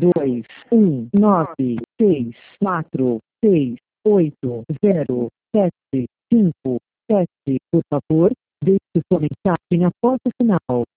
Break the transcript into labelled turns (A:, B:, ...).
A: dois, um, nove, seis, quatro, seis, oito, zero, sete, cinco, sete. Por favor, deixe sua mensagem após o sinal.